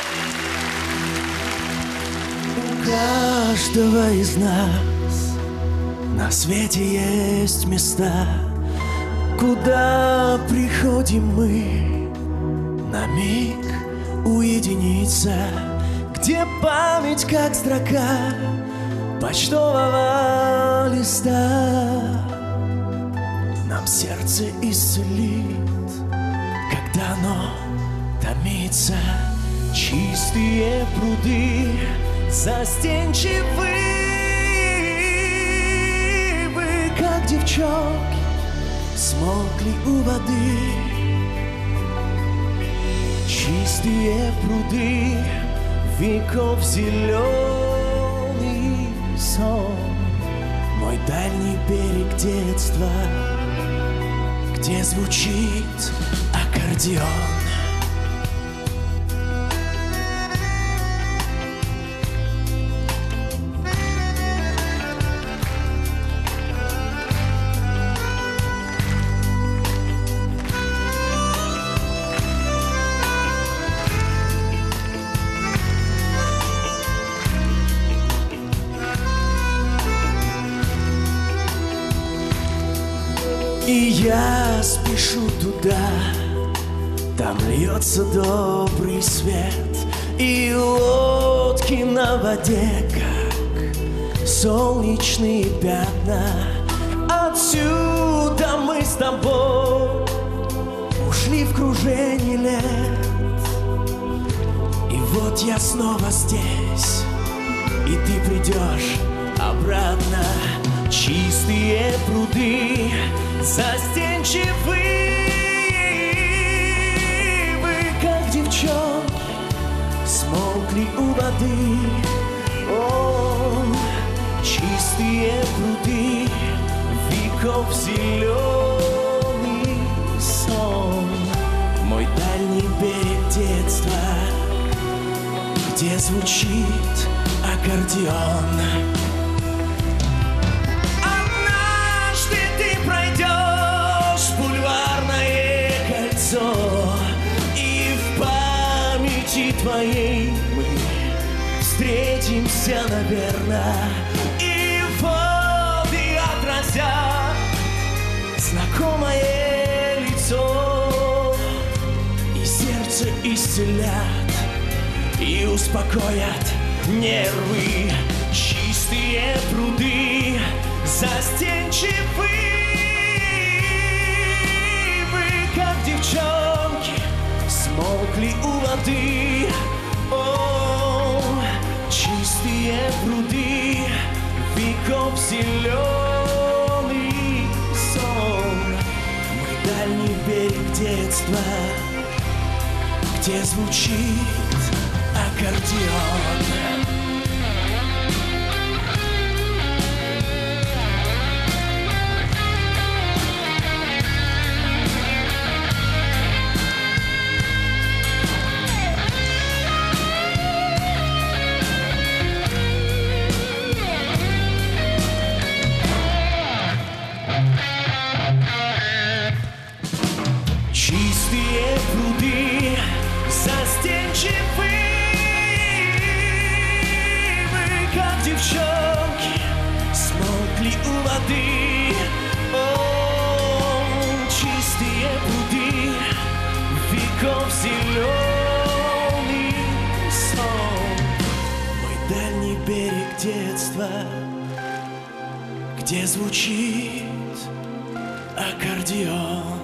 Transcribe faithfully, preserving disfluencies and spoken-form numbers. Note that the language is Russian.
У каждого из нас на свете есть места, куда приходим мы на миг уединиться, где память как строка почтового листа нам сердце исцелит, когда оно томится. Чистые пруды застенчивы, вы, как девчонки, смолкли у воды. Чистые пруды, веков зеленый сон, мой дальний берег детства, где звучит аккордеон. И я спешу туда, там льется добрый свет, и лодки на воде, как солнечные пятна. Отсюда мы с тобой ушли в кружение лет, и вот я снова здесь, и ты придешь обратно. Чистые пруды застенчивы, вы, как девчонки, смолкли у воды. О, чистые пруды, веков зеленый сон, мой дальний берег детства, где звучит аккордеон. И в памяти твоей мы встретимся, наверное, и воды отразят знакомое лицо, и сердце исцелят, и успокоят нервы. Чистые пруды застенчивы, девчонки, смолкли у воды. О, чистые пруды, веков зеленый сон, мой дальний берег детства, где звучит аккордеон. Чистые пруды застенчивы, вы, как девчонки, смолкли у воды. О, чистые пруды, веков зеленый сон, мой дальний берег детства, где звучит аккордеон.